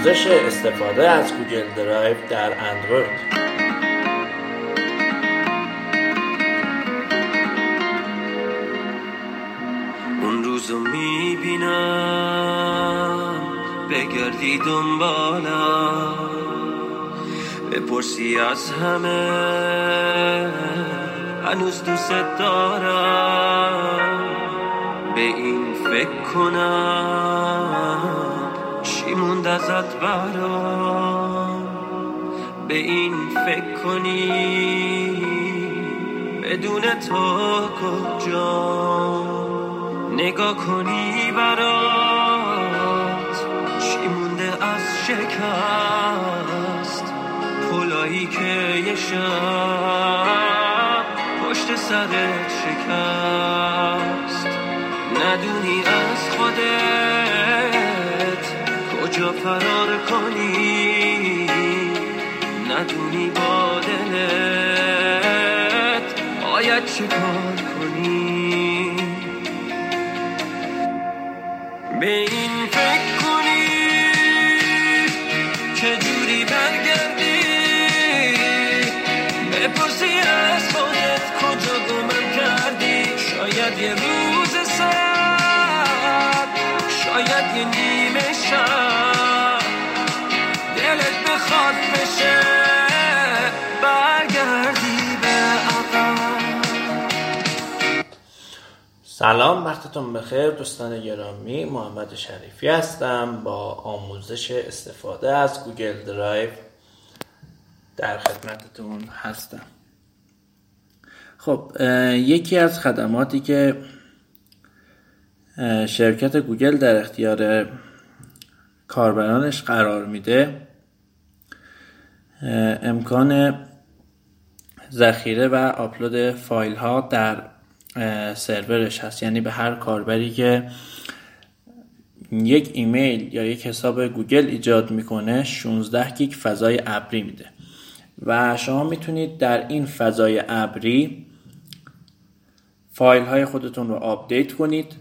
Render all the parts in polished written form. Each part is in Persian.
آموزش استفاده از گوگل درایو در اندروید. اون روزو میبینم بگردی دنبالم، بپرسی از همه هنوز دوست دارم، به این فکر کنم چی موند ازت برام، به این فکر کنی بدون تو کجا، نگاه کنی برات چی مونده از شکست، پلایی که یه شب پشت سرت شکست، ندونی از خودت کجا فرار کنی، ندونی با دلت باید چه کار کنی، به این فکر کنی چجوری برگردی، بپرسی از خودت کجا گمم کردی، شاید یه روز سر، شاید یه نیمه شب دلت بخواد بشه برگردی به عقب. سلام، وقتتون بخیر دوستان گرامی. محمد شریفی هستم با آموزش استفاده از گوگل درایو در خدمتتون هستم. خب یکی از خدماتی که شرکت گوگل در اختیار کاربرانش قرار میده امکان ذخیره و آپلود فایل ها در سرورش هست. یعنی به هر کاربری که یک ایمیل یا یک حساب گوگل ایجاد میکنه 16 گیگ فضای ابری میده و شما میتونید در این فضای ابری فایل های خودتون رو آپدیت کنید،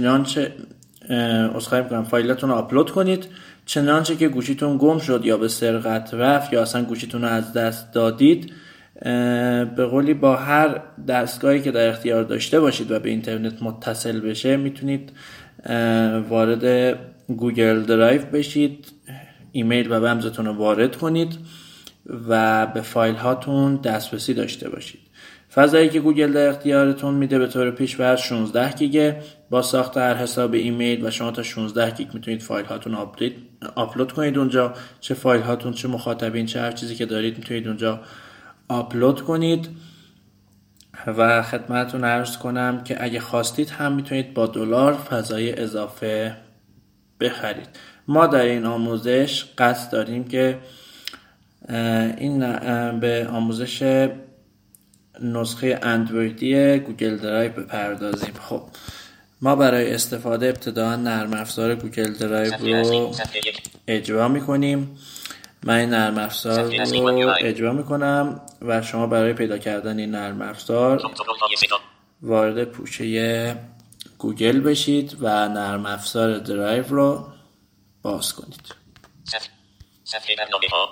فایلاتون رو آپلود کنید، چنانچه که گوشیتون گم شد یا به سرقت رفت یا اصلا گوشیتون رو از دست دادید، به قولی با هر دستگاهی که در اختیار داشته باشید و به اینترنت متصل بشه میتونید وارد گوگل درایو بشید، ایمیل و رمزتون رو وارد کنید و به فایل هاتون دسترسی داشته باشید. فضایی که گوگل در اختیارتون میده به طور پیش‌فرض 16 گیگه. با ساخت هر حساب ایمیل و شما تا 16 گیگ میتونید فایل هاتون آپلود کنید اونجا، چه فایل هاتون، چه مخاطبین، چه هر چیزی که دارید میتونید اونجا آپلود کنید و خدمتتون عرض کنم که اگه خواستید هم میتونید با دلار فضای اضافه بخرید. ما در این آموزش قصد داریم که این به آموزش نسخه اندرویدی گوگل درایو بپردازیم. خب ما برای استفاده ابتداً نرم افزار گوگل درایو رو اجرا میکنیم. من این نرم افزار رو اجرا میکنم و شما برای پیدا کردن این نرم افزار وارد پوشه گوگل بشید و نرم افزار درایو رو باز کنید. صفحه برنامه‌ها،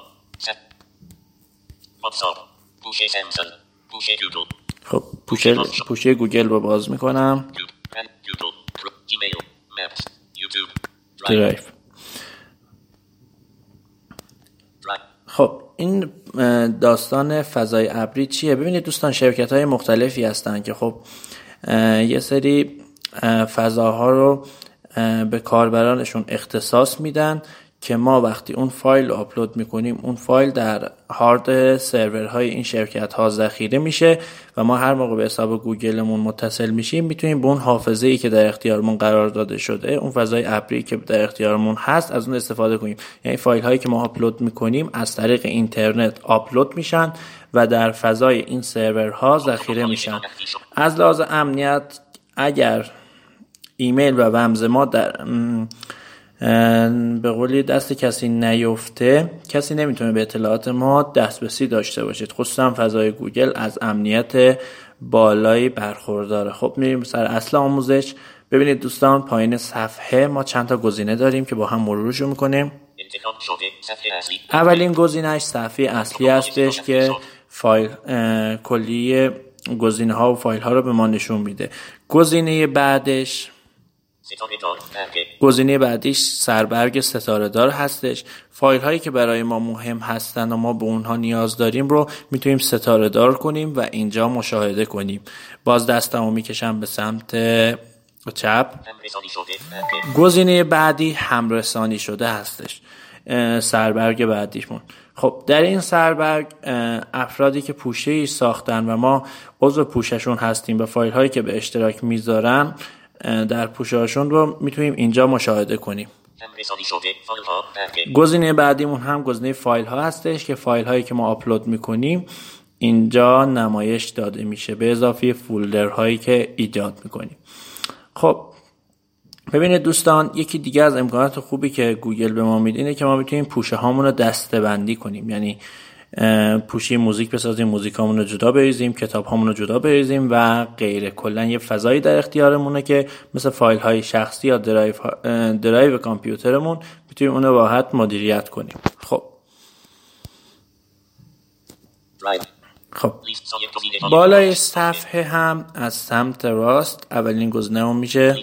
واتساپ، پوشه سامسونگ، پوشه گوگل. خب پوشه گوگل رو باز میکنم. گوگل، جیمیل، مپس، یوتیوب، درایو. خب این داستان فضای ابری چیه؟ ببینید دوستان، شرکت‌های مختلفی هستن که خب یه سری فضاها رو به کاربرانشون اختصاص میدن که ما وقتی اون فایل رو آپلود میکنیم اون فایل در هارد سرورهای این شرکت ها ذخیره میشه و ما هر موقع به حساب گوگلمون متصل میشیم میتونیم به اون حافظه‌ای که در اختیارمون قرار داده شده، اون فضای ابری که در اختیارمون هست، از اون استفاده کنیم. یعنی فایل هایی که ما آپلود میکنیم از طریق اینترنت آپلود میشن و در فضای این سرورها ذخیره میشن. از لحاظ امنیت اگر ایمیل و رمز ما در به قولی دست کسی نیفته، کسی نمیتونه به اطلاعات ما دسترسی داشته باشید. خصوصا فضای گوگل از امنیت بالایی برخورداره. خب میریم سر اصل آموزش. ببینید دوستان، پایین صفحه ما چند تا گزینه داریم که با هم مرورشو میکنیم. انتخاب شده صفحه اصلی. اولین گزینه‌اش صفحه اصلی هستش که فایل کلیه گزینه‌ها و فایل‌ها رو به ما نشون میده. گزینه بعدش گزینه بعدیش سربرگ ستاره دار هستش. فایل هایی که برای ما مهم هستن و ما به اونها نیاز داریم رو میتونیم ستاره دار کنیم و اینجا مشاهده کنیم. باز دستمو میکشم به سمت چپ. گزینه بعدی همرسانی شده هستش، سربرگ بعدیشمون. خب در این سربرگ افرادی که پوشه‌ای ساختن و ما عضو پوششون هستیم و فایل هایی که به اشتراک میذارن در پوشه‌هاشون رو میتونیم اینجا مشاهده کنیم. گزینه بعدیمون هم گزینه فایل ها هستش که فایل هایی که ما آپلود میکنیم اینجا نمایش داده میشه به اضافه فولدر هایی که ایجاد میکنیم. خب ببینید دوستان، یکی دیگه از امکانات خوبی که گوگل به ما میده اینه که ما میتونیم پوشه هامون رو دسته‌بندی کنیم. یعنی پوشی موزیک بسازیم، موزیک هامون رو جدا بریزیم، کتاب هامون رو جدا بریزیم و غیره. کلا یه فضایی در اختیارمونه که مثل فایل های شخصی یا درایو کامپیوترمون میتونیم اون رو راحت مدیریت کنیم. خب بالای صفحه هم از سمت راست اولین گزینه‌مون میشه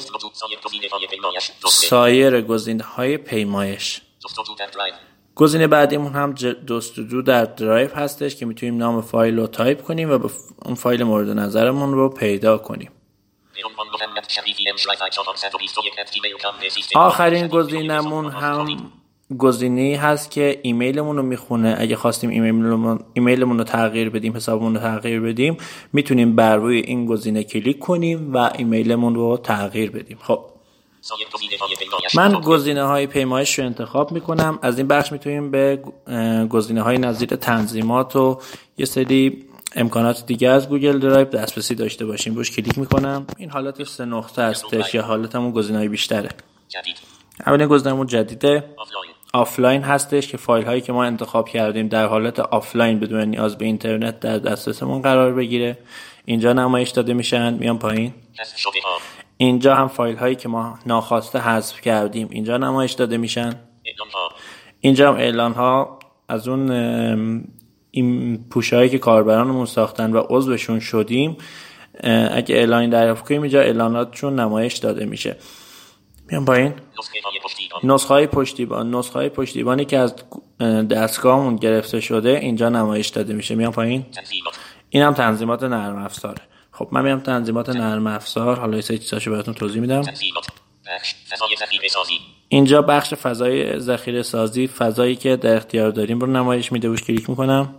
سایر گزینه‌های پیمایش. گزینه بعدیمون هم جستجو در درایو هستش که میتونیم نام فایل رو تایپ کنیم و اون فایل مورد نظرمون رو پیدا کنیم. آخرین گزینه‌مون هم گزینه‌ای هست که ایمیلمون رو میخونه. اگه خواستیم ایمیلمون رو تغییر بدیم، حسابمون رو تغییر بدیم، میتونیم بر روی این گزینه کلیک کنیم و ایمیلمون رو تغییر بدیم. خب من گزینه‌های پیمایش رو انتخاب میکنم. از این بخش میتونیم به گزینه‌های نظیر تنظیمات و یه سری امکانات دیگه از گوگل درایو دسترسی داشته باشیم. روش کلیک میکنم. این حالت 3 نقطه هستش یا حالت همون گزینه‌های بیشتره. اولین گزینه‌مون جدیده آفلاین هستش که فایل هایی که ما انتخاب کردیم در حالت آفلاین بدون نیاز به اینترنت در دسترسمون قرار بگیره. اینجا نمایش داده میشن. میام پایین. اینجا هم فایل هایی که ما ناخواسته حذف کردیم اینجا نمایش داده میشن. اینجا هم اعلان ها از اون این پوشه هایی که کاربرانمون ساختن و عضوشون شدیم اگه اعلانی دریافت کنیم اینجا اعلاناتشون نمایش داده میشه. میام پایین. نسخه های پشتیبانی که از دستگاهمون گرفته شده اینجا نمایش داده میشه. میام پایین. این هم تنظیمات نرم افزاره. خب من میام تنظیمات نرم افزار. حالا یه سری چیزاشو براتون توضیح میدم. اینجا بخش فضای ذخیره سازی، فضایی که در اختیار داریم رو نمایش میده. روش کلیک میکنم.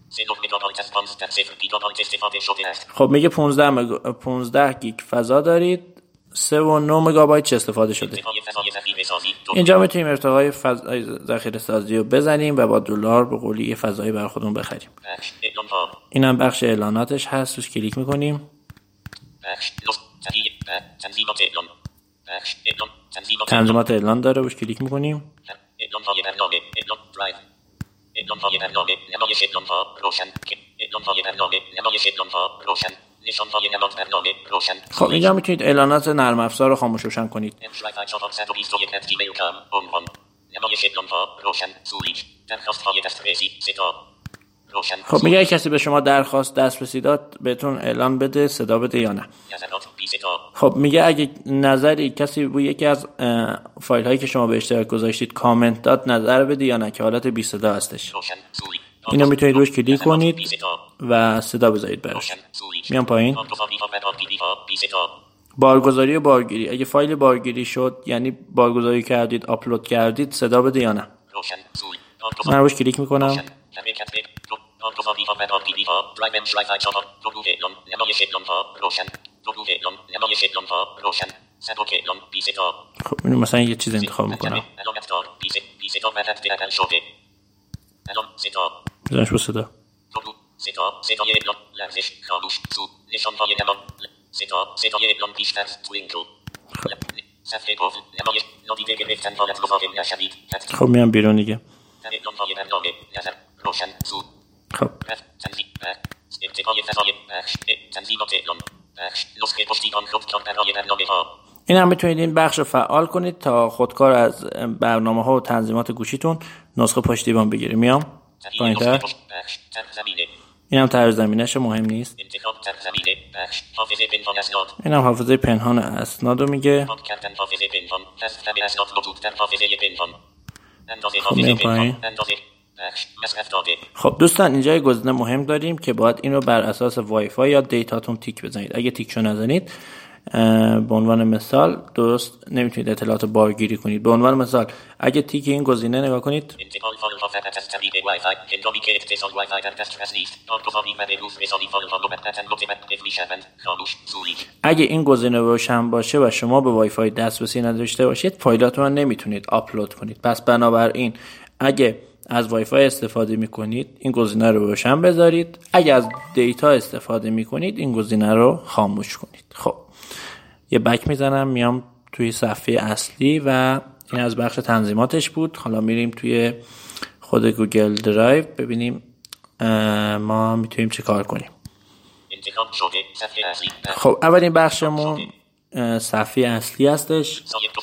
خب میگه 15 گیگ فضا دارید، 3.9 مگابایت استفاده شده. اینجا میتونیم ارتقای فضای ذخیره سازی رو بزنیم و با دلار به قولی یه فضایی برای خودمون بخریم. اینم بخش اعلاناتش هست. روش کلیک میکنیم. تنظیمات اعلان داره. روش کلیک میکنیم. خب اینجا میتونید اعلانات نرم افزار رو خاموش روشن کنید. خب میگه کسی به شما درخواست دسترسی داد بهتون اعلان بده، صدا بده یا نه. خب میگه اگه نظری کسی روی یکی از فایل هایی که شما به اشتراک گذاشتید کامنت داد نظر بده یا نه، که حالت بی صدا هستش. اینو میتونید روش کلیک کنید و صدا بذارید براش. میام پایین. بارگذاری و بارگیری. اگه فایل بارگیری شد یعنی بارگذاری کردید، آپلود کردید، صدا بده یا نه. من روش کلیک میکنم. خب اینو مثلا یه چیز انتخاب میکنم. بزنش با صدا. خب میام بیرون دیگه. خب این هم میتونید این بخش رو فعال کنید تا خودکار از برنامه ها و تنظیمات گوشیتون نسخه پشت دیوان بگیره. میام پایین‌تر. این هم طرح زمینش مهم نیست. این هم حافظه پنهان اسناد رو میگه. خب میام پایین. خب دوستان اینجا یه گزینه مهم داریم که باید این رو بر اساس وای فای یا دیتاتون تیک بزنید. اگه تیکشو نزنید به عنوان مثال درست نمیتونید اطلاعات بارگیری کنید. به عنوان مثال اگه تیک این گزینه نگاه کنید، اگه این گزینه روشن باشه و شما به وای فای دسترسی نداشته باشید فایلاتون رو نمیتونید آپلود کنید. پس بنابراین اگه از وای فای استفاده میکنید این گزینه رو روشن بذارید، اگه از دیتا استفاده میکنید این گزینه رو خاموش کنید. خب یه بک میزنم میام توی صفحه اصلی و این از بخش تنظیماتش بود. حالا میریم توی خود گوگل درایو ببینیم ما میتونیم چه کار کنیم. خب اولین بخشمون صفحه اصلی هستش.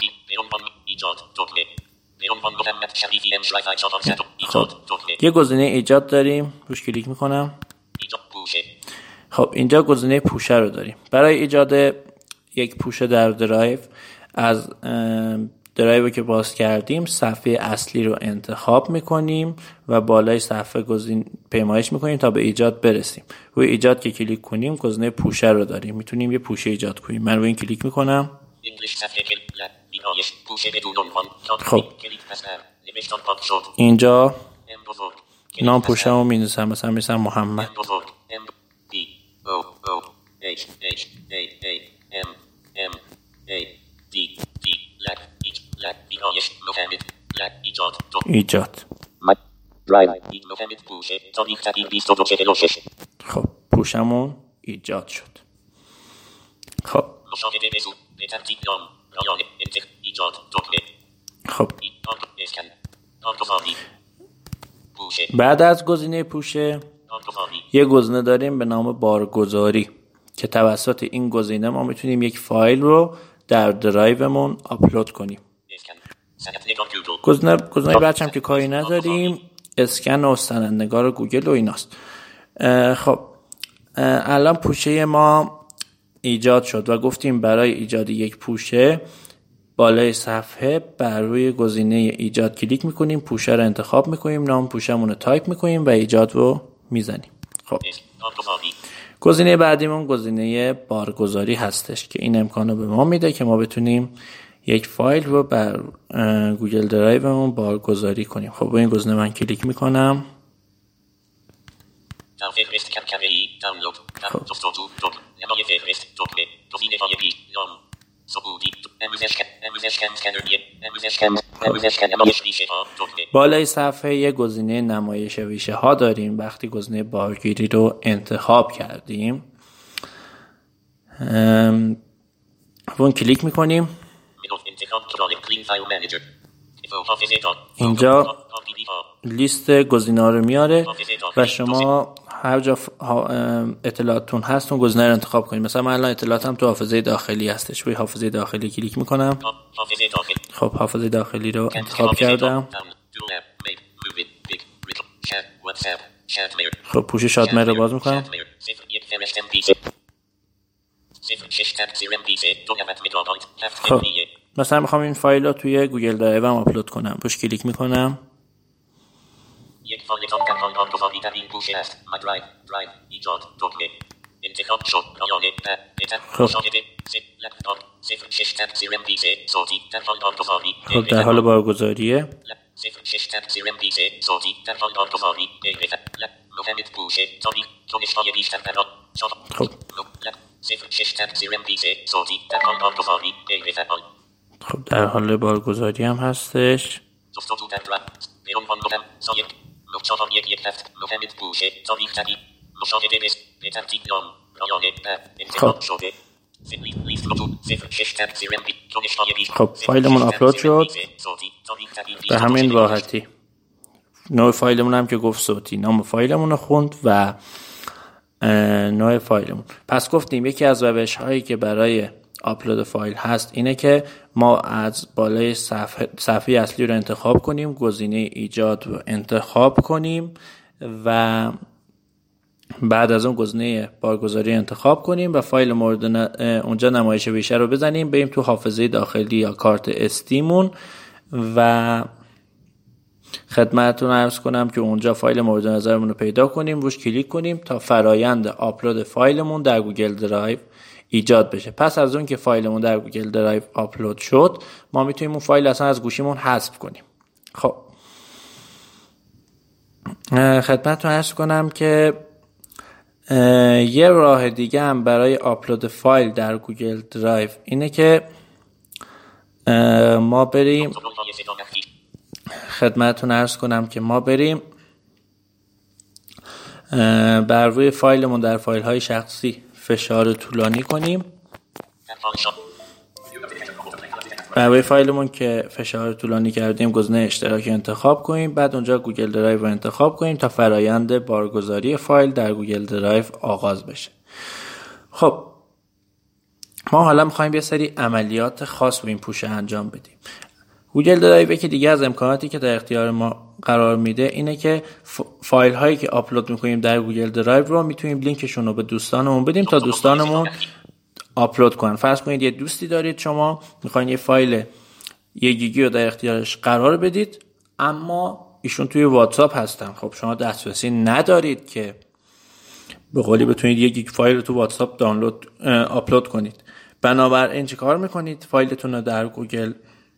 خب یه گزینه ایجاد داریم، روش کلیک میکنم. خب اینجا گزینه پوشه رو داریم. برای ایجاد یک پوشه در درایو از درایو که باز کردیم صفحه اصلی رو انتخاب میکنیم و بالای صفحه پیمایش میکنیم تا به ایجاد برسیم. روی ایجاد که کلیک کنیم گزینه پوشه رو داریم، میتونیم یه پوشه ایجاد کنیم. من روی این کلیک میکنم. خب اینجا نام پوشه رو می‌نویسم، مثلا می‌نویسم محمد. ایجاد. خب پوشمون ایجاد شد. خب خب بعد از گزینه پوشه یه گزینه داریم به نام بارگذاری که توسط این گزینه ما میتونیم یک فایل رو در درایومون آپلود کنیم. گزینه بچم که کاری نداریم، اسکن و سندنگار گوگل و ایناست. خب الان پوشه ما ایجاد شد و گفتیم برای ایجاد یک پوشه بالای صفحه بر روی گزینه ایجاد کلیک میکنیم، پوشه رو انتخاب میکنیم، نام پوشمون رو تایپ میکنیم و ایجاد رو میزنیم. خب گزینه بعدیمون گزینه بارگذاری هستش که این امکان رو به ما میده که ما بتونیم یک فایل رو بر گوگل درایومون بارگذاری کنیم. خب با این گزینه من کلیک میکنم. بالای صفحه یه گزینه نمایش ریشه ها داریم. وقتی گزینه بارگیری رو انتخاب کردیم اون کلیک میکنیم. اینجا لیست گزینه‌ها رو میاره و شما هر جا اطلاعاتتون هست اون گزینه رو انتخاب کنید. مثلا من الان اطلاعاتم تو حافظه داخلی هستش، روی حافظه داخلی کلیک میکنم. خب حافظه داخلی رو انتخاب کردم. خب پوش شادمر رو باز میکنم. خب مثلا میخوام این فایل رو توی گوگل درایو آپلود کنم، روش کلیک میکنم. یک فایل تام بارگذاری در این پوشه است. درایو ایجاد دکمه انتخاب شد. خب در حال بارگذاریه. خب در حال بارگذاری هم هستش. خب فایلمون آپلود شد به همین راحتی. نوع فایلمون هم که گفت صوتی، نام فایلمون رو خوند و نوع فایلمون. پس گفتیم یکی از روش هایی که برای آپلود فایل هست اینه که ما از بالای صفحه اصلی رو انتخاب کنیم، گزینه ایجاد رو انتخاب کنیم و بعد از اون گزینه بارگذاری انتخاب کنیم و فایل مورد اونجا نمایش ویشه رو بزنیم، بریم تو حافظه داخلی یا کارت استیمون و خدمتتون عرض کنم که اونجا فایل مورد نظرمون رو پیدا کنیم، روش کلیک کنیم تا فرایند آپلود فایلمون در گوگل درایو ایجاد بشه. پس از اون که فایلمون در گوگل درایو آپلود شد، ما میتونیم اون فایل اصلا از گوشیمون حذف کنیم. خب خدمتتون عرض کنم که یه راه دیگه هم برای آپلود فایل در گوگل درایو اینه که ما بریم خدمتتون عرض کنم که ما بریم بر روی فایلمون در فایل های شخصی فشار طولانی کنیم. بر روی فایلمون که فشار طولانی کردیم گزینه اشتراک انتخاب کنیم، بعد اونجا گوگل درایو رو انتخاب کنیم تا فرایند بارگذاری فایل در گوگل درایو آغاز بشه. خب ما حالا میخوایم یه سری عملیات خاص به این پوشه انجام بدیم. گوگل درایو که دیگه از امکاناتی که در اختیار ما قرار میده اینه که فایل هایی که آپلود میکنیم در گوگل درایو رو میتونیم لینکشون رو به دوستانمون بدیم تا دوستانمون آپلود کنن. فرض کنید یه دوستی دارید شما میخواین یه فایل 1 گیگی رو در اختیارش قرار بدید، اما ایشون توی واتساپ هستن. خب شما دسترسی ندارید که به قولی بتونید 1 گیگ فایل رو تو واتساپ آپلود کنید. بنابراین چه کار میکنید؟ فایلتون رو در گوگل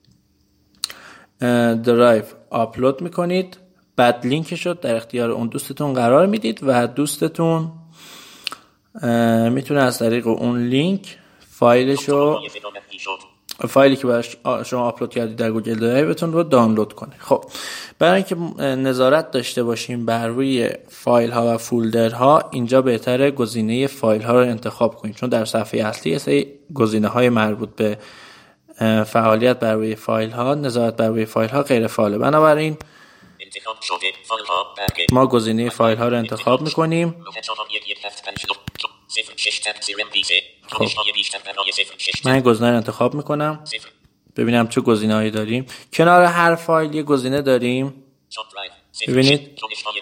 درایو آپلود میکنید، بعد لینکش رو در اختیار اون دوستتون قرار میدید و دوستتون میتونه از طریق اون لینک فایلی که براش شما آپلود کردید در گوگل درایوتون رو دانلود کنه. خب برای اینکه نظارت داشته باشیم بر روی فایل ها و فولدر ها، اینجا بهتره گزینه فایل ها رو انتخاب کنید، چون در صفحه اصلی هست گزینه های مربوط به فعالیت بر روی فایل ها، نظارت بر روی فایل ها غیر فعاله. بنابراین ما گزینه فایل ها رو انتخاب میکنیم. خب من این گزینه رو انتخاب میکنم، ببینم چه گزینه هایی داریم. کنار هر فایل یه گزینه داریم، ببینید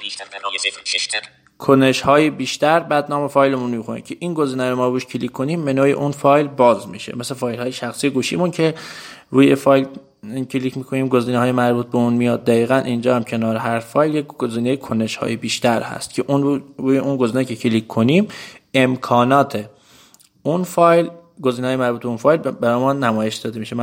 کنش های بیشتر، بعد نام فایلمون رو میخونیم که این گزینه رو ما روش کلیک کنیم منوی اون فایل باز میشه. مثل فایل های شخصی گوشیمون که روی فایل کلیک میکنیم گزینه های مربوط به اون میاد، دقیقاً اینجا هم کنار هر فایل یک گزینه کنش های بیشتر هست که اون روی اون گزینه که کلیک کنیم امکانات اون فایل، گزینه های مربوط به اون فایل برای ما نمایش داده میشه. من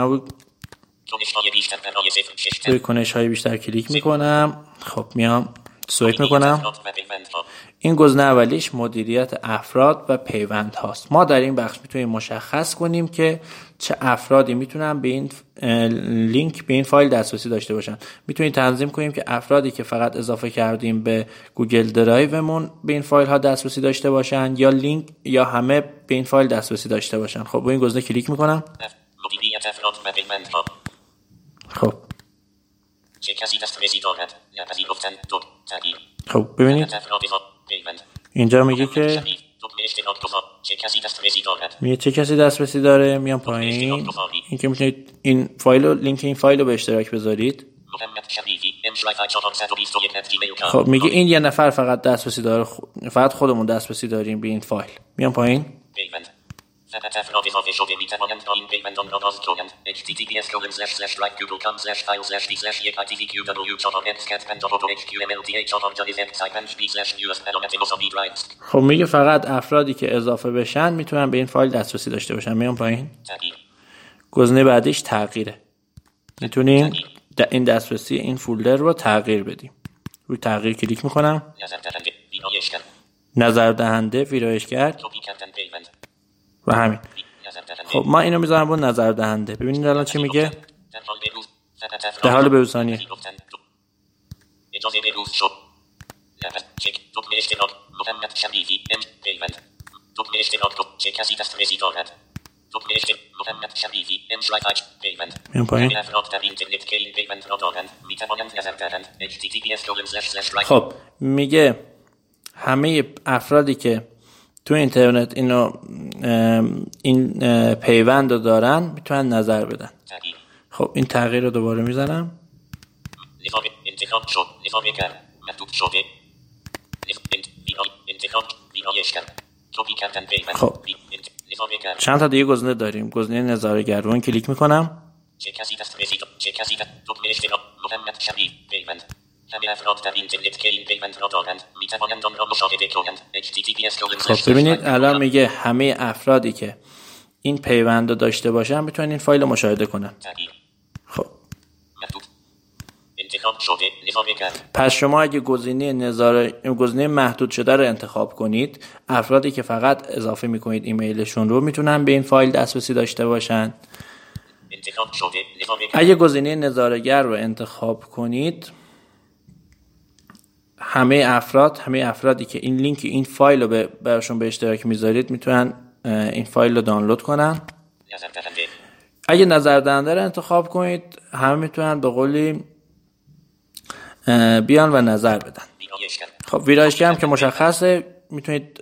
روی کنش های بیشتر کلیک میکنم. خب میام سویپ میکنم. این گزینه اولیش مدیریت افراد و پیوند هاست. ما در این بخش میتونیم مشخص کنیم که چه افرادی میتونن به این لینک به این فایل دسترسی داشته باشن. میتونیم تنظیم کنیم که افرادی که فقط اضافه کردیم به گوگل درایومون به این فایل ها دسترسی داشته باشن، یا لینک یا همه به این فایل دسترسی داشته باشن. خب با این گزینه کلیک میکنم. خب خب ببینید اینجا میگه که چه کسی دسترسی داره. میام پایین، این که میتونید این فایل رو، لینک این فایل رو به اشتراک بذارید. خب میگه این یه نفر فقط دسترسی داره، فقط خودمون دسترسی داریم به این فایل. میام پایین. فقط افراد اضافه شده میتوانند با این پیوند آن را باز کنند. خب میگه فقط افرادی که اضافه بشن میتونن به این فایل دسترسی داشته باشن. میام پایین. گزینه بعدیش تغییره. میتونیم این دسترسی این فولدر رو تغییر بدیم. روی تغییر کلیک میکنم. نظر دهنده، ویرایشگر و همین. خب ما اینو میذارم با نظر دهنده. ببینید الان چی میگه. در حال بروزانی. اجازه بروز شد. چک دکمه اشتراک محمد شریفی پیوند. دکمه اشتراک چه کسی دسترسی دارد. دکمه اشتراک محمد شریفی امشلایت پیوند. میام پایین. افراد در اینترنت که این پیوند را دارند میتوانند نظر دهند. https:// خب میگه همه افرادی که تو اینترنت این پیوند رو دارن میتونن نظر بدن. خب این تغییر رو دوباره میزنم. انتخاب شد. نظام کرد. محدود شده. انتخاب ویرایش کرد. کپی کردن پیوند. خب چند تا دیگه گزینه داریم. گزینه نظاره‌گر رو کلیک میکنم. چه کسی دست رسید؟ چه کسی دکمه اشتراک محمد شریف پیوند. همه افراد در اینترنت که این پیوند را دارند میتوانند آن را مشاهده کنند. خب ببینید الان میگه همه افرادی که این پیوند رو داشته باشن میتونن این فایل رو مشاهده کنن. خب انتخاب شده. نظام کرد. پس شما اگه گزینه محدود شده رو انتخاب کنید، افرادی که فقط اضافه میکنید ایمیلشون رو میتونن به این فایل دسترسی داشته باشن. انتخاب شده. نظام کرد. اگه گزینه نظاره‌گر رو انتخاب کنید، همه افرادی که این لینک این فایل رو براشون به اشتراک میذارید میتونن این فایل رو دانلود کنن. اگه نظر دهنده رو انتخاب کنید، همه میتونن به قولی بیان و نظر بدن. خب ویرایشگر هم که مشخصه میتونید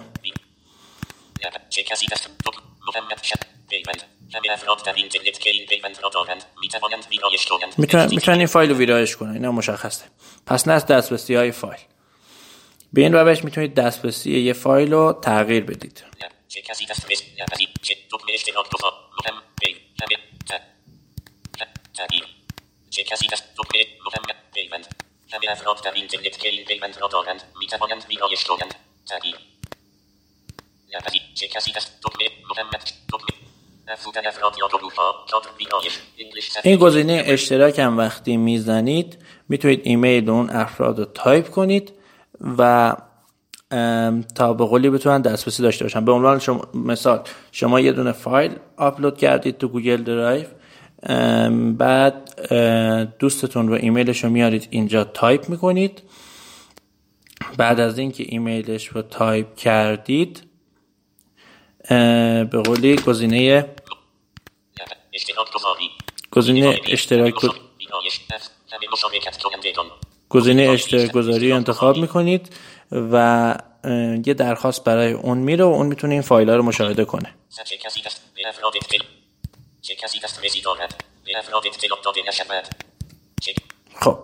چه کسی دست محمد شد پیوند. همه افراد در اینترنت که این پیوند را دارند میتوانند ویرایش کنند. میتونن این فایل رو ویرایش کنن. اینا مشخصه. پس نه از دسترسی های فایل. به این روش میتونید دسترسی یه فایل رو تغییر بدید. چه کسی دسترسی چه دکمه اشتراک گذار مهم پیوند. تغییر. چه کسی دکمه محمد پیوند. همه افراد در اینترنت که این پیوند را دارند میتوانند ویرایش کنند. تغییر. چه کسی دکمه محمد دکمه این گزینه اشتراک هم وقتی میزنید میتونید ایمیل اون افراد رو تایپ کنید و تا به قولی بتونن دسترسی داشته باشن. به عنوان مثال شما یه دونه فایل آپلود کردید تو گوگل درایو، بعد دوستتون رو ایمیلش رو میارید اینجا تایپ میکنید. بعد از اینکه ایمیلش رو تایپ کردید، به قولی گزینه اشتراک گذاری انتخاب میکنید و یه درخواست برای اون میره و اون میتونه این فایل ها رو مشاهده کنه. خب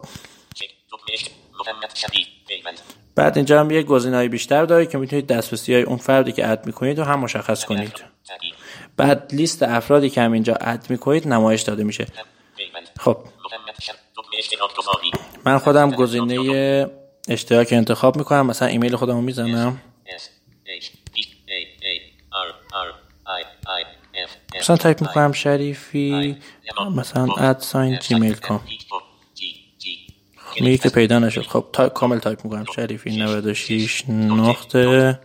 بعد اینجا هم یه گزینه‌های بیشتر داره که میتونید دسترسی های اون فردی که اد میکنید رو هم مشخص کنید. بعد لیست افرادی که هم اینجا اد میکنید نمایش داده میشه. خب من خودم گزینه اشتراک انتخاب میکنم. مثلا ایمیل خودم رو میزنم، مثلا تایپ میکنم شریفی مثلا @gmail.com. میگه که پیدا نشد. خب کامل تایپ میکنم شریفی 96 نقطه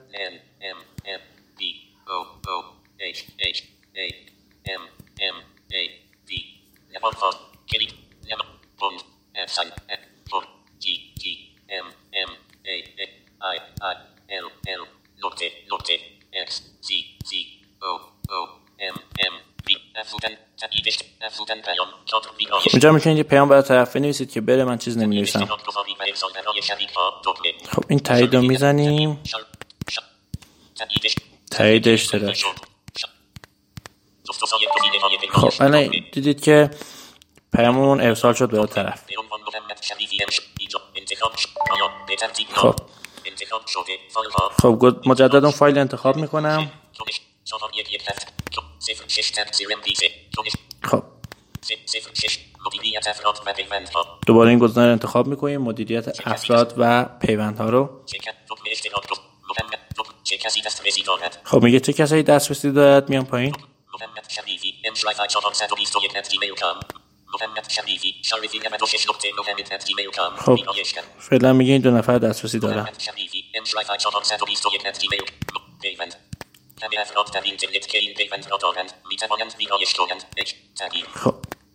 اینجا میتونید یه پیام برای طرف بنویسید که بره، من چیز نمی‌نویسم. خب این تایید رو میزنیم، تایید اشتراک. خب الان دیدید که پیاممون ارسال شد به طرف. خب مجدد اون فایل انتخاب میکنم. خب دوباره این گزینه رو انتخاب میکنیم، مدیریت افراد و پیوندها رو. خب میگه چه کسایی دسترسی دارد، میام پایین. خب فعلا میگه این 2 نفر دسترسی دارن. خب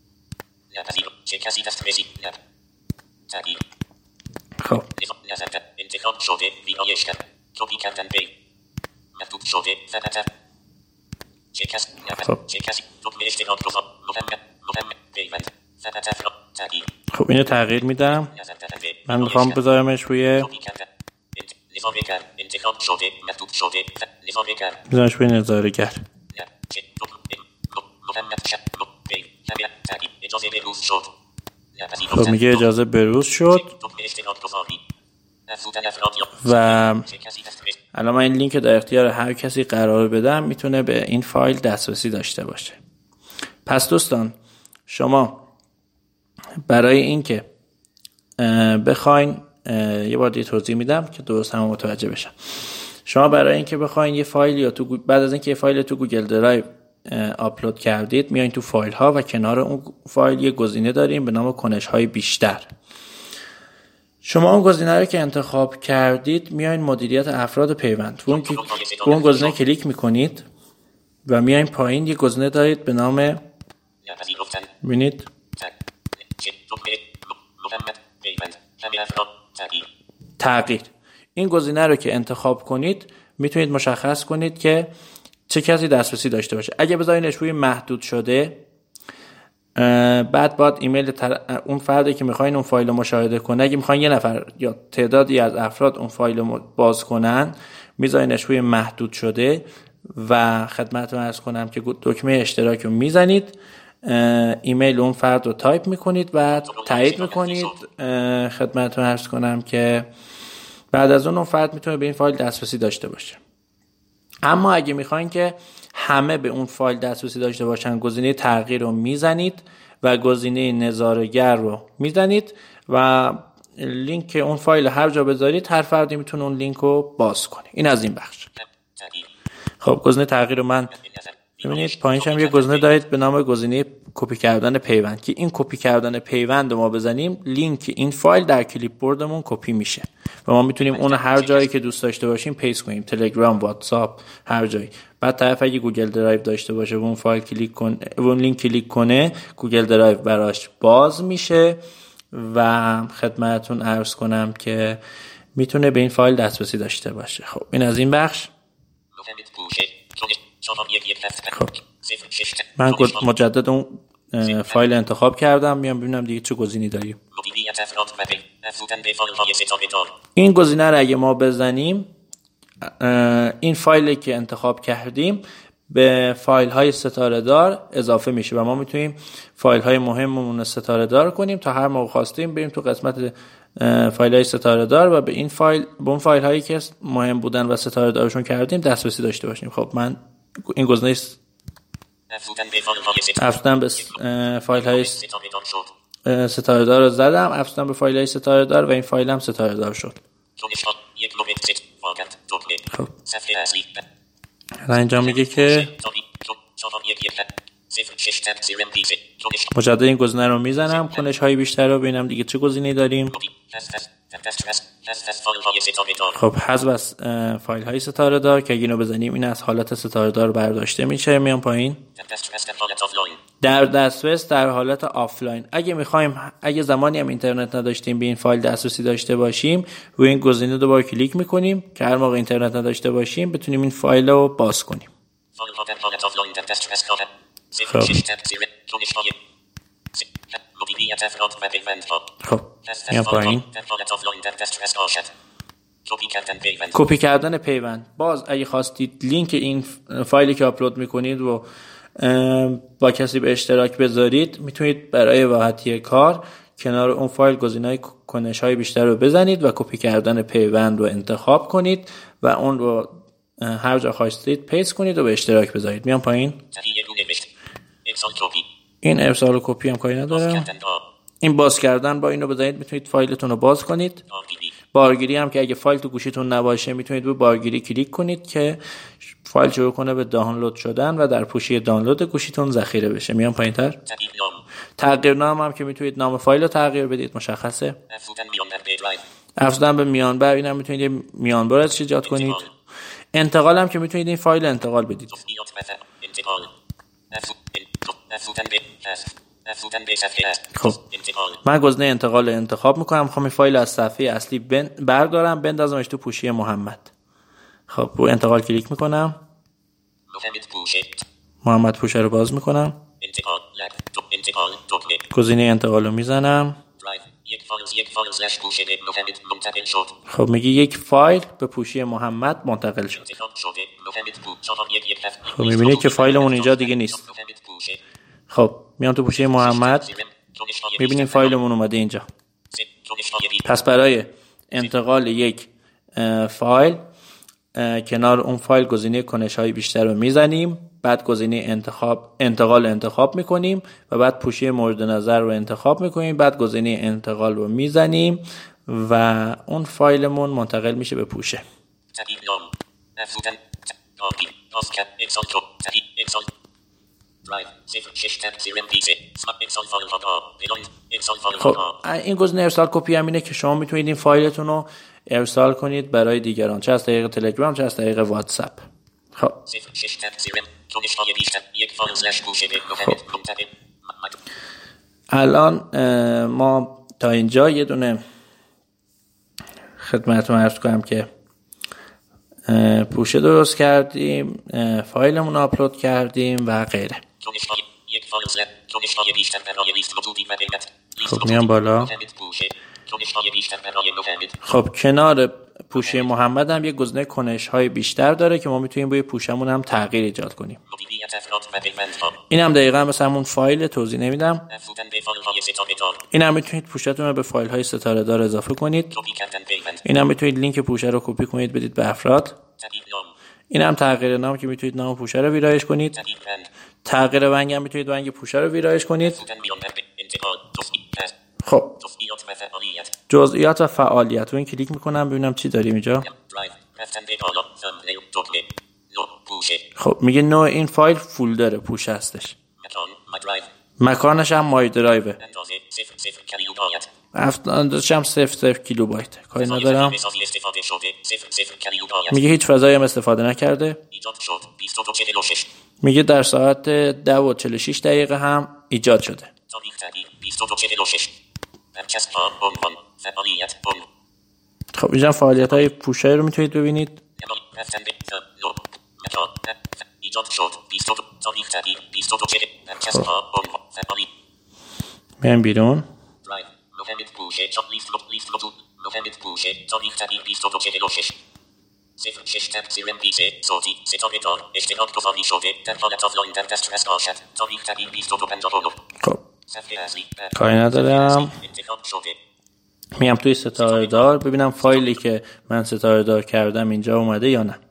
خب انتخاب شده ویرایش کرد. کپی کردن پی محدود شده فقط چه کسی دکمه اشتراک گذار محمد پیوند فقط افراد تغییر. خب اینو تغییر میدم. من میخوام بذارمش روی انتخاب شده محدود شده نظاره‌گر بزنش به نظاره‌گر. اجازه بروز شد. خب میگه اجازه بروز شد و الان من این لینک در اختیار هر کسی قرار بدم میتونه به این فایل دسترسی داشته باشه. پس دوستان شما برای اینکه بخواین یه بار دیگه توضیح میدم که درست هم متوجه بشن. شما برای اینکه بخواین یه فایل یا تو بعد از اینکه یه فایل تو گوگل درایو آپلود کردید میایین تو فایل ها و کنار اون فایل یه گزینه داریم به نام کنش های بیشتر. شما اون گزینه رو که انتخاب کردید میایین مدیریت افراد پیوند. اون گزینه کلیک میکنید و میایین پایین یه گزینه دارید به نام ببینید تغییر. این گزینه رو که انتخاب کنید میتونید مشخص کنید که چه کسی دسترسی داشته باشه. اگه بذارینش روی محدود شده بعد باید ایمیل اون فردی که میخواین اون فایل رو مشاهده کنه، اگه میخواین یه نفر یا تعدادی از افراد اون فایل رو باز کنن میذارینش روی محدود شده و خدمتتون عرض کنم که دکمه اشتراک رو میزنید، ایمیل اون فرد رو تایپ میکنید و تایید میکنید. خدمتتون عرض کنم که بعد از اون فرد میتونه به این فایل دسترسی داشته باشه. اما اگه میخواین که همه به اون فایل دسترسی داشته باشن گزینه تغییر رو میزنید و گزینه نظاره‌گر رو میزنید و لینک اون فایل هر جا بذارید هر فردی میتونه اون لینک رو باز کنه. این از این بخش. خب گزینه تغییر رو من ببینید پایینش هم یه گزینه دارید به نام گزینه کپی کردن پیوند که این کپی کردن پیوند رو ما بزنیم لینک این فایل در کلیپ بوردمون کپی میشه و ما میتونیم اون هر جایی که دوست داشته باشیم پیست کنیم، تلگرام، واتساپ، هر جایی. بعد طرف اگه گوگل درایو داشته باشه و اون فایل کلیک کنه اون لینک کلیک کنه گوگل درایو براش باز میشه و خدمتتون عرض کنم که میتونه به این فایل دسترسی داشته باشه. خب این از این بخش. خب من مجدد اون فایل انتخاب کردم، میام ببینم دیگه چه گزینه‌ای داریم. این گزینه رو اگه ما بزنیم این فایلی که انتخاب کردیم به فایل های ستاره دار اضافه میشه و ما میتونیم فایل های مهممون ستاره دار کنیم تا هر موقع خواستیم بریم تو قسمت فایل های ستاره دار و به این فایل به اون فایل هایی که مهم بودن و ستاره دارشون کردیم دسترسی داشته باشیم. خب من این گزینه افزودن به فایل های ستاره دار رو زدم، افزودن به فایل های ستاره دار و این فایل هم ستاره دار شد. خب اینجا میگه که مجدد این گزینه رو میزنم، کنش های بیشتر رو ببینم دیگه چه گزینه‌ای داریم. خب حذف از فایل های ستاره دار که اگه اینو بزنیم این از حالت ستاره دار برداشته میشه. میام پایین در دسترس در حالت آفلاین. اگه زمانی هم اینترنت نداشتیم به این فایل دسترسی داشته باشیم روی این گزینه دوباره کلیک میکنیم که هر موقع اینترنت نداشته باشیم بتونیم این فایل رو باز کنیم. خب میام پایین کپی کردن پیوند. باز اگه خواستید لینک این فایلی که آپلود میکنید رو با کسی به اشتراک بذارید میتونید برای راحتی کار کنار اون فایل گزینه‌های کنش‌های بیشتر رو بزنید و کپی کردن پیوند رو انتخاب کنید و اون رو هر جا خواستید پیست کنید و به اشتراک بذارید. میام پایین. این ارسال و کپی هم کاری نداره. این باز کردن با اینو بزنید میتونید فایلتون رو باز کنید. بارگیری هم که اگه فایل تو گوشیتون نباشه میتونید روی بارگیری کلیک کنید که فایل شروع کنه به دانلود شدن و در پوشی دانلود گوشیتون ذخیره بشه. میام پایین‌تر. تغییر نام هم که میتونید نام فایل رو تغییر بدید، مشخصه. افزودن به میانبر، اینم میتونید یه میانبر ازش ایجاد کنید. انتقال هم که میتونید این فایل انتقال بدید. خب من گزینه انتقال انتخاب میکنم، میخوام این فایل از صفحه اصلی بردارم بندازمش تو پوشی محمد. خب رو انتقال کلیک میکنم، محمد پوشه رو باز میکنم، گزینه انتقال رو میزنم، سلش پوشیده محمد منتقل شد. خب میگه یک فایل به پوشی محمد منتقل شد. انتخاب شده محمد پوش. خب میبینید که فایلمون اینجا دیگه نیست. خب میام تو پوشی محمد، میبینید فایلمون اومده اینجا. پس برای انتقال یک فایل کنار اون فایل گزینه کنش‌های بیشتر رو میزنیم، بعد گزینه انتقال انتخاب میکنیم و بعد پوشی مورد نظر رو انتخاب میکنیم، بعد گزینه انتقال رو میزنیم و اون فایلمون منتقل میشه به پوشه. خب این گزینه ارسال کپی هم اینه که شما میتونید این فایلتون رو ارسال کنید برای دیگران، چه از طریق تلگرام چه از طریق واتساپ. خب الان ما تا اینجا یه دونه خدمتتون عرض کنم که پوشه درست کردیم، فایلمون آپلود کردیم و غیره. خب میام بالا. خب کنار پوشه محمد هم یه گزینه کنش های بیشتر داره که ما میتونیم روی پوشمون هم تغییر ایجاد کنیم. این هم دقیقا مثل همون فایل، توضیح نمیدم. این هم میتونید پوشتون رو به فایل های ستاره دار اضافه کنید. این هم میتونید لینک پوشه رو کپی کنید بدید به افراد. این هم تغییر نام که میتونید نام پوشه رو ویرایش کنید. تغییر رنگ هم میتونید رنگ پوشه رو ویرایش کنید. خب جزئیات و فعالیت رو این کلیک میکنم ببینم چی داریم اینجا. خب میگه نوع این فایل فولدر پوشه هستش. مکانش هم مای درایوه. اندازش هم 0 کیلوبایت. کاری ندارم. میگه هیچ فضایی هم استفاده نکرده. میگه در ساعت 10:46 هم ایجاد شده. خب اینجا فعالیت های پوشه رو میتونید ببینید. میام بیرون. خب کاری ندارم. میام توی ستاره دار ببینم فایلی که من ستاره دار کردم اینجا اومده یا نه.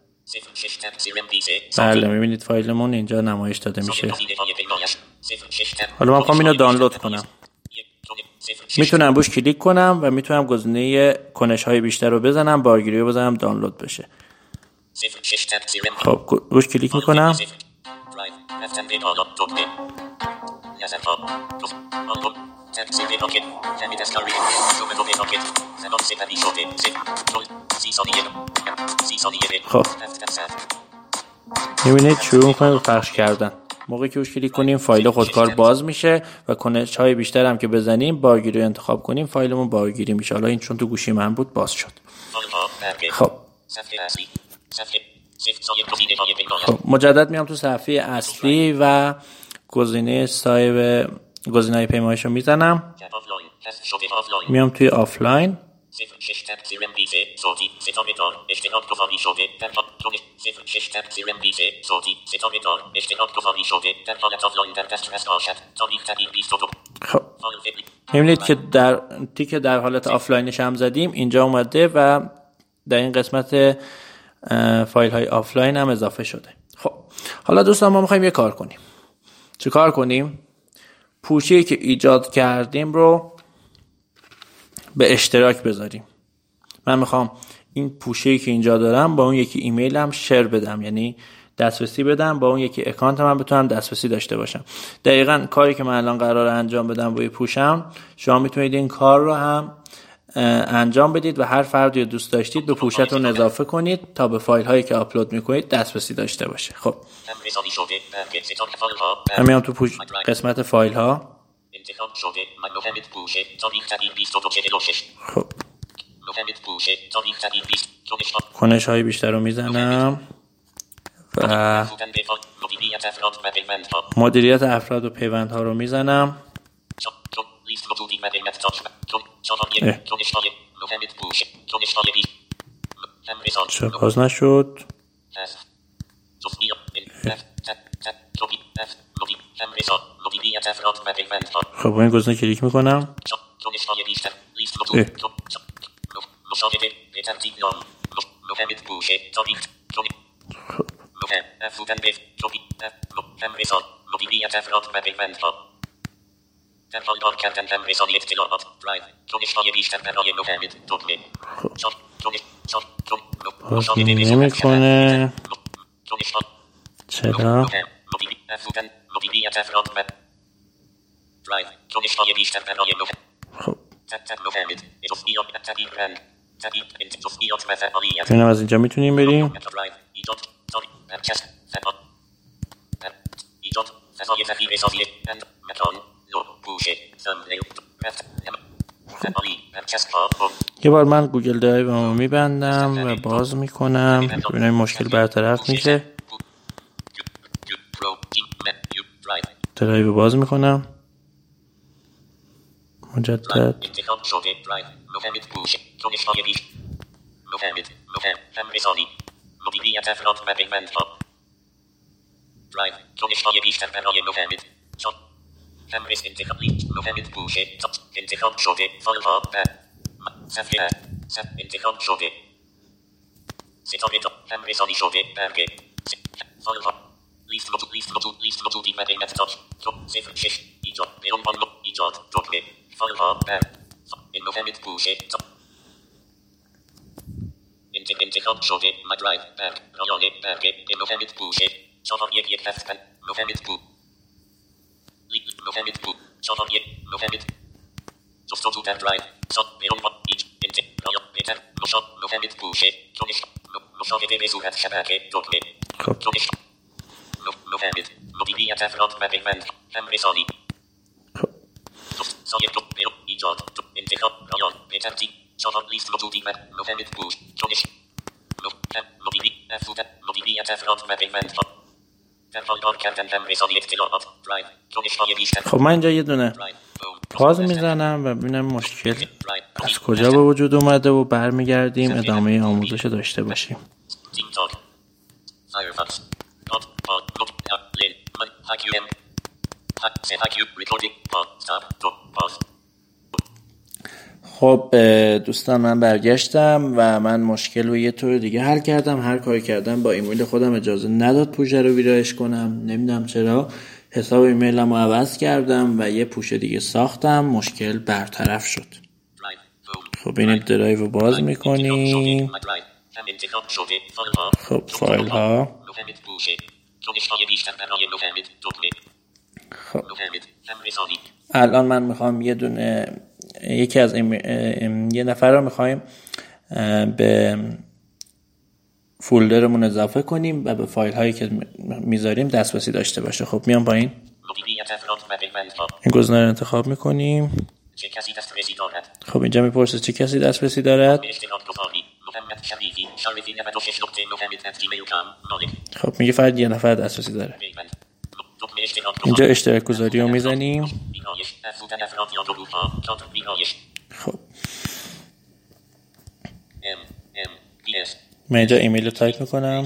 بله میبینید فایلمون اینجا نمایش داده میشه. حالا من میخوام اینو دانلود کنم. میتونم روش کلیک کنم و میتونم گزینه کنش های بیشتر رو بزنم، بارگیری رو بزنم دانلود بشه. خب روش کلیک میکنم. خب میبینید شروع میکنه به پخش کردن. موقعی که روش کلیک کنیم فایل خودکار باز میشه و کنش های بیشتر هم که بزنیم بارگیری رو انتخاب کنیم فایلمون بارگیری میشه. حالا این چون تو گوشی من بود باز شد. خب مجدد میام تو صفحه اصلی و گزینه صاحب گزینه‌های پیمایش رو میزنم. میام توی آفلاین. خب میبینید که در تیک در حالت آفلاینش هم زدیم اینجا اومده و در این قسمت فایل های آفلاین هم اضافه شده. خب حالا دوستان ما میخوایم یه کار کنیم. چه کار کنیم؟ پوشه‌ای که ایجاد کردیم رو به اشتراک بذاریم. من میخوام این پوشه‌ای که اینجا دارم با اون یکی ایمیلم شیر بدم، یعنی دسترسی بدم، با اون یکی اکانت من بتونم دسترسی داشته باشم. دقیقاً کاری که من الان قراره انجام بدم روی پوشم شما میتونید این کار رو هم انجام بدید و هر فردی رو دوست داشتید به پوشتون اضافه کنید تا به فایل هایی که آپلود میکنید دسترسی داشته باشه. خب من میام تو قسمت فایل ها. خب کنش های بیشتر رو میزنم و مدیریت افراد و پیوندها رو میزنم. چرا باز نشد؟ خب با این گزینه کلیک میکنم. باز نمیکنه. چرا؟ خب ببینم از اینجا میتونیم بریم. یه بار من گوگل درایو میبندم و باز میکنم ببینم مشکل برطرف میشه. درایو باز میکنم مجدد. انتخاب شده مدرایو برگ رایانه برگ مفهمت بوشه 4 1 7 مفهمت بو مفهمت بو 4 1 مفهمت جستجو در درایو صد بیرون ایج انت رایان بهتر مفهمت بوشه کنش مشاهده به صورت شبکه دکمه کنش مفهمت مدیریت افراد و پیوند هم رسانی سایر دو بیرون ایجاد انتخاب رایان به ترتیب 4 لیست موجودی و مفهمت بوش کنش مدیریت افراد و پیوند در حال کار کردن هم رسانی اطلاعات درایو کنش‌های بیشتر. خب من اینجا یه دونه پاز میزنم و ببینم مشکل از کجا به وجود اومده و برمیگردیم ادامه آموزش داشته باشیم. خب دوستان من برگشتم و من مشکل رو یه طور دیگه حل کردم. هر کاری کردم با ایمیل خودم اجازه نداد پوشه رو ویرایش کنم، نمیدونم چرا. حساب ایمیلم رو عوض کردم و یه پوشه دیگه ساختم، مشکل برطرف شد. خب این درایو رو باز میکنیم. خب فایل ها. خب الان من میخوام یکی از یه نفر رو میخوایم به فولدرمون اضافه کنیم و به فایل هایی که میذاریم دسترسی داشته باشه. خب میام پایین، این گزینه رو انتخاب میکنیم. خب اینجا میپرسه چه کسی دسترسی دارد. خب میگه فقط یه نفر دسترسی داره. اینجا اشتراک گذاری رو میزنیم. خب من اینجا ایمیل رو تایپ میکنم.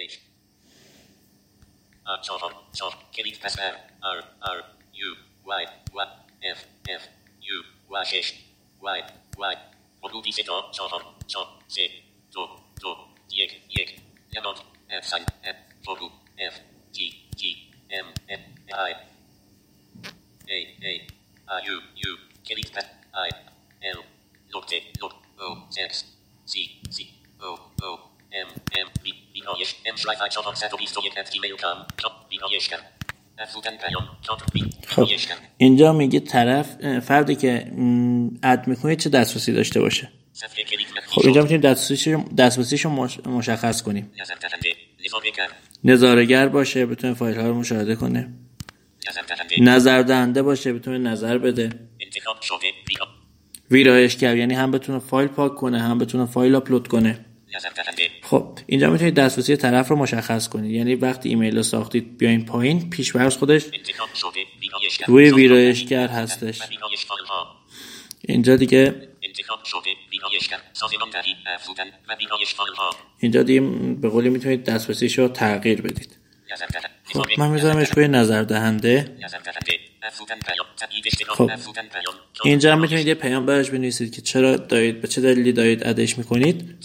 خب اینجا میگه طرف فردی که اد میکنه چه دسترسی داشته باشه. خب اینجا میتونیم دسترسیشو مشخص کنیم. نظاره‌گر باشه بتونه فایل ها رو مشاهده کنه. نظر دهنده باشه بتونه نظر بده. ویرایشگر یعنی هم بتونه فایل پاک کنه هم بتونه فایل آپلود کنه. خب اینجا میتونید دسترسی طرف رو مشخص کنید. یعنی وقتی ایمیل رو ساختید بیاین پایین، پیش‌فرض خودش روی ویرایشگر هستش. اینجا دیگه انتخاب شده ویرایش کرد سازماندهی افزودن و ویرایش فایل‌ها. اینجا دیگه به قولی میتونید دسترسیش رو تغییر بدید. خب من میذارمش روی نظر دهنده. خب اینجا هم میتونید یه پیام براش بنویسید که چرا دارید، به چه دلیلی دارید ادش میکنید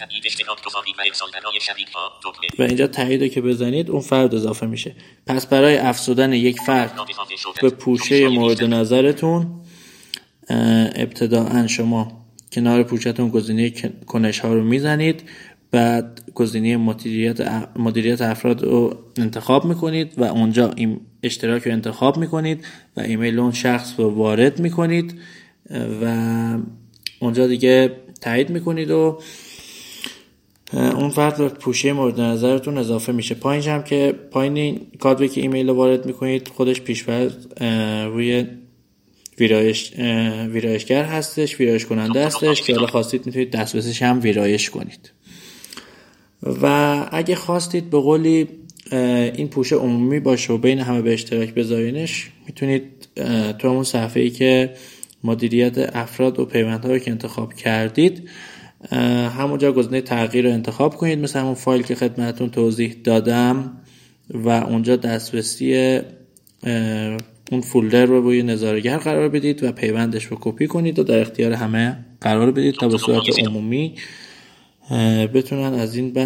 و اینجا تایید رو که بزنید اون فرد اضافه میشه. پس برای افزودن یک فرد به پوشه مورد نظرتون ابتداءً شما کنار پوشتون گزینه کنش ها رو میزنید، بعد گزینه مدیریت افراد رو انتخاب میکنید و اونجا این اشتراک رو انتخاب میکنید و ایمیل اون شخص رو وارد میکنید و اونجا دیگه تایید میکنید و اون فرد به پوشه مورد نظرتون اضافه میشه. پایینش هم که پایین این کادوی که ایمیل رو وارد میکنید خودش پیش‌فرض روی ویرایشگر هستش، ویرایش کننده هستش که حالا خواستید میتونید دسترسیش هم ویرایش کنید. و اگه خواستید به قولی این پوشه عمومی باشه و بین همه به اشتراک بذارینش، میتونید تو همون صفحه‌ای که مدیریت افراد و پیوندها رو که انتخاب کردید همونجا گزینه تغییر رو انتخاب کنید، مثل همون فایل که خدمتتون توضیح دادم و اونجا دسترسی اون فولدر رو روی نظاره‌گر قرار بدید و پیوندش رو کپی کنید و در اختیار همه قرار بدید تا به صورت عمومی بتونن از این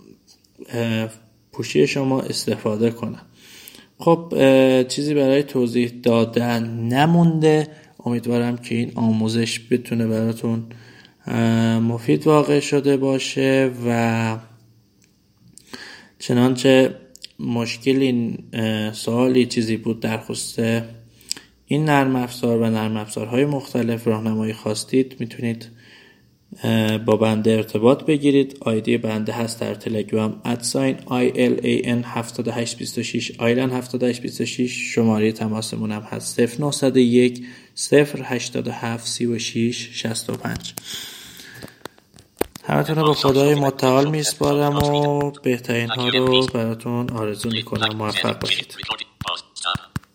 پوشی شما استفاده کنن. خب چیزی برای توضیح دادن نمونده. امیدوارم که این آموزش بتونه براتون مفید واقع شده باشه و چنانچه مشکلی، سوالی، چیزی بود در خصوص این نرم افزار و نرم افزارهای مختلف راهنمایی خواستید، میتونید با بنده ارتباط بگیرید. آیدی بنده هست در تلگرام @ILAN7826 ILAN7826. شماره تماسمون هم هست 0901 087 36 65. همتون رو به خدای متعال میسپارم و بهترین ها رو براتون آرزو میکنم. موفق باشید.